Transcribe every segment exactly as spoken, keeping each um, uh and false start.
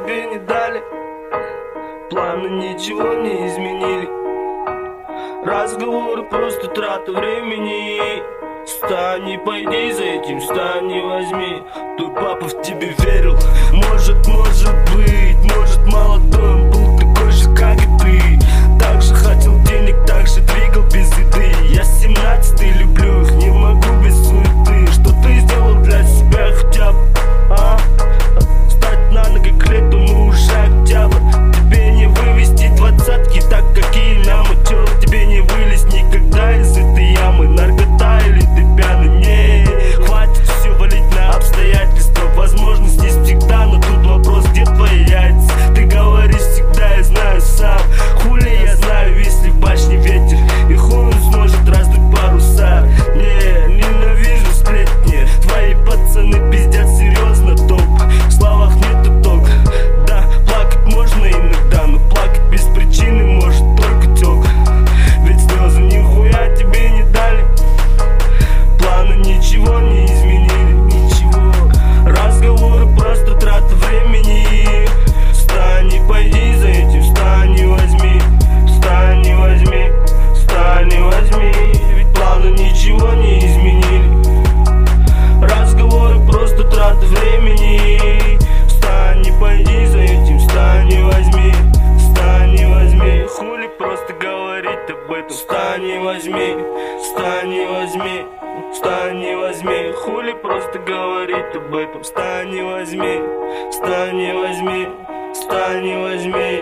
тебе не дали. Планы ничего не изменили. Разговоры просто трата времени. Встань и пойди за этим, встань и возьми. Твой папа в тебе верил. Может, может быть, может молодой он был такой же, как и ты. Так же хотел денег, так же двигал без еды. Я семнадцатый, люблю их, не могу без суеты. Что ты сделал для себя хотя бы, а? Встать на ноги к лету, ну уже октябрь. Тебе не вывести двадцатки, так какие лямы. Чё, тебе не вылезть никогда из этой ямы. Наркота или ты пьяный? Не, хватит все валить на обстоятельства. Возможность есть всегда, но тут вопрос, где твои яйца? Ты говоришь всегда, я знаю сам. Хули я знаю, если в башне ветер, и хуй он сможет раздуть паруса. Не, ненавижу сплетни. Твои пацаны пиздят серьезно топ. В словах нету толка. Да, плакать можно иногда, но плакать без причины может только тёлка. Ведь слезы нихуя тебе не дали. Планы ничего не изменили, ничего. Разговоры просто трата времени. Встань и пойди за этим, встань и возьми. Встань и возьми, встань и возьми. Ведь планы ничего не изменили. Разговоры просто трата времени. Встань и пойди за этим, встань и возьми. Встань и возьми. Хули просто говорить об этом. Встань и возьми, встань и возьми. Встань и возьми, хули просто говорить об этом. Встань и возьми, встань и возьми. Встань и возьми.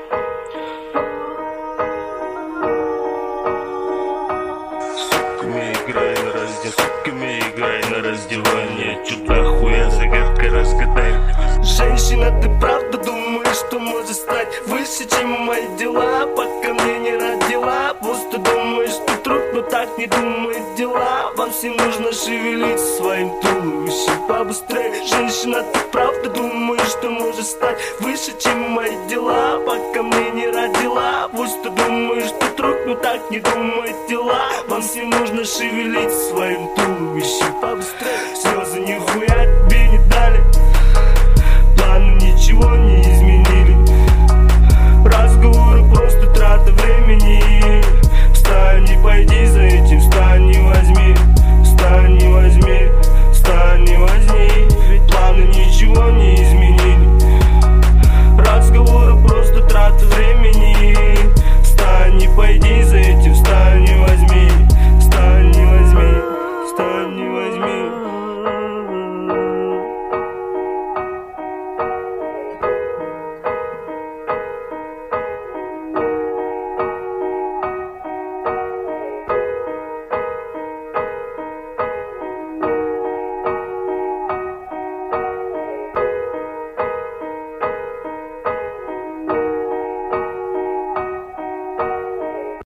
Сутками играй на раздел, сутками играй на раздевание. Чё-то хуя загадка, разгадай. Женщина, ты правда думаешь, что можешь стать выше, чем мои дела? Пока мне не родила. Просто думаешь, что труд, но так не думает дела. Вам всем нужно шевелить своим туловищем побыстрее. Женщина, ты правда думаешь, что можешь стать выше, чем мои дела? Пока мне не родила. Пусть ты думаешь, что труд, но так не думает дела. Вам всем нужно шевелить своим туловищем побыстрее. Слезы нихуя тебе не дали. Планы ничего не изменили.